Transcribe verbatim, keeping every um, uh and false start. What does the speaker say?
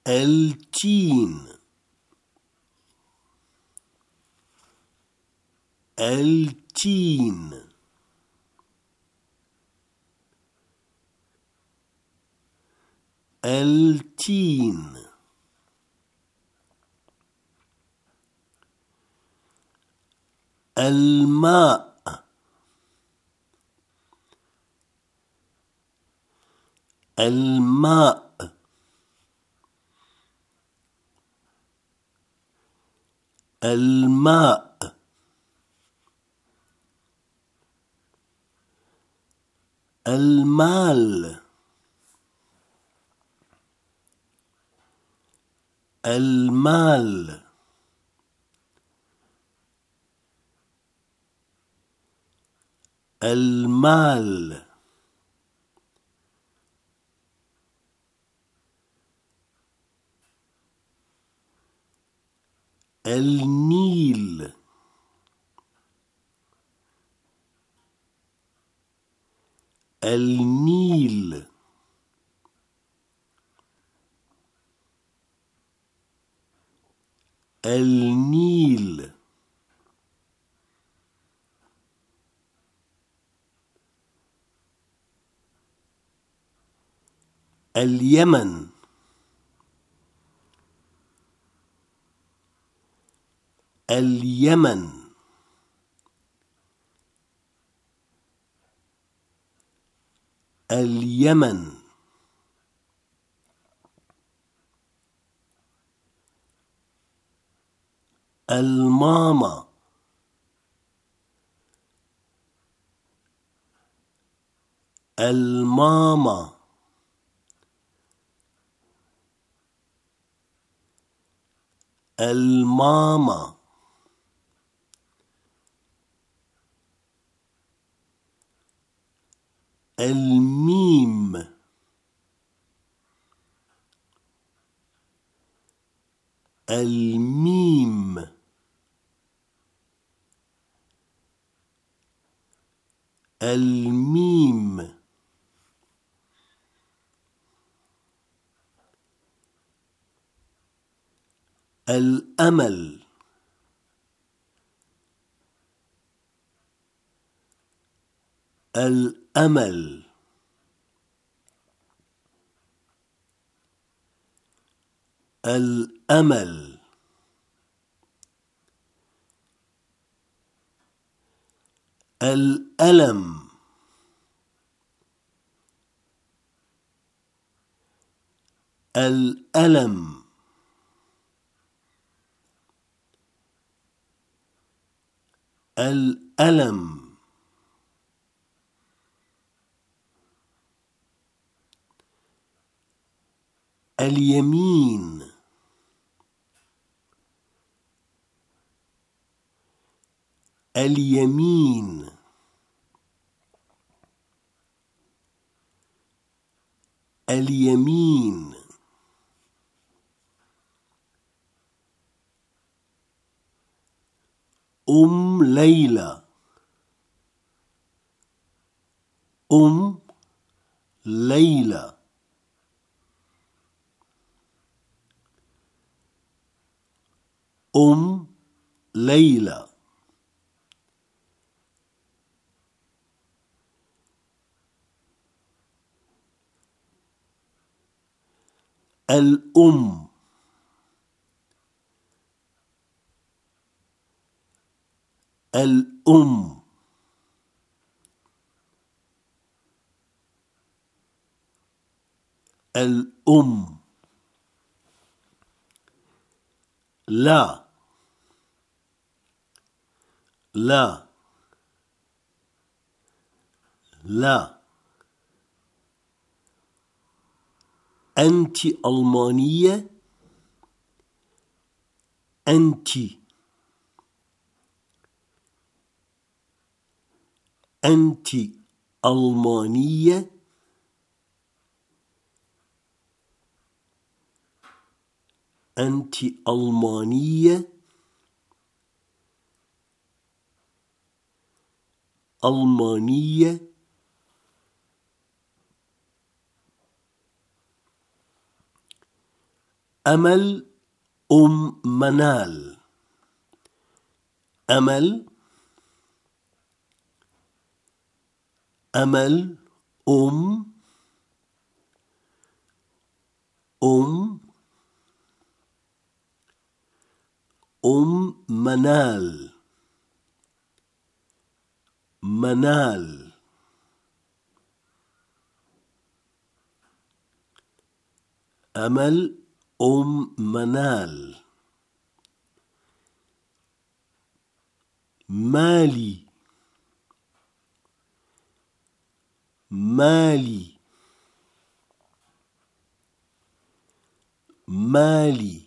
التين التين التين الماء الماء الماء المال المال المال النيل النيل النيل اليمن اليمن اليمن الماما الماما الماما الميم الميم الميم الأمل الأمل الأمل الألم الألم الألم اليمين اليمين اليمين أم ليلى أم ليلى أم ليلى الأم الأم الأم لا لا لا أنت ألمانية أنت أنت ألمانية أنت ألمانية ألمانية أمل أم منال. أمل أمل أم أم أم منال منال. أمل أم منال. مالي مالي مالي.